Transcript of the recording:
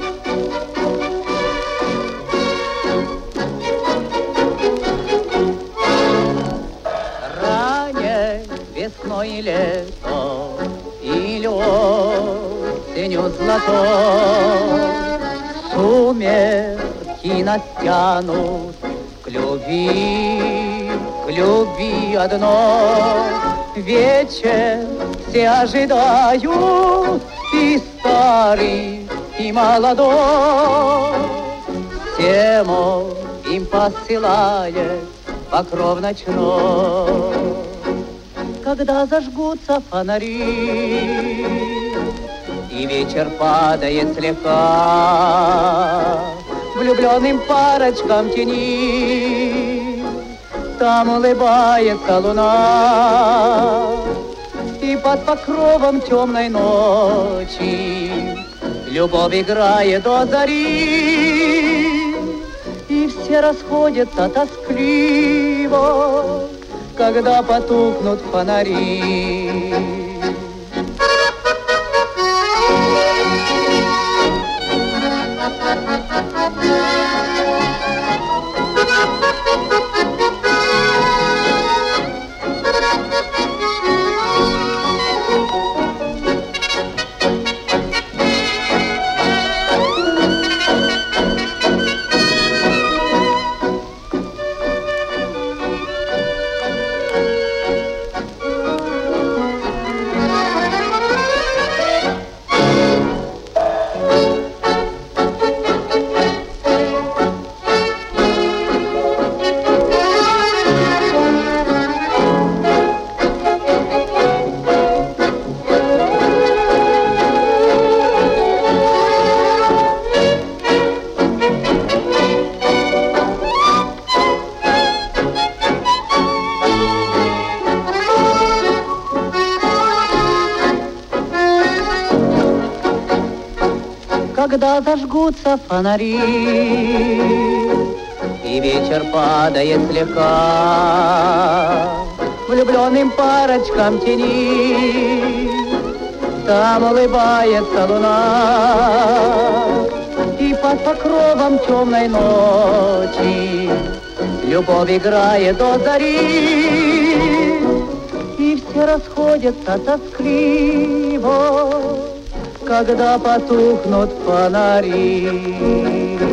Весной и лето, или осенью золотой, сумерки настянут к любви одной. Вечер все ожидают, и старый, и молодой. Всем он им посылает покров ночной. Когда зажгутся фонари, и вечер падает слегка, влюбленным парочкам тени, там улыбается луна, и под покровом темной ночи любовь играет до зари, и все расходятся тоскливо, когда потухнут фонари. Когда зажгутся фонари, и вечер падает слегка, влюбленным парочкам тени, там улыбается луна, и под покровом темной ночи любовь играет до зари, и все расходятся тоскливо, когда потухнут фонари.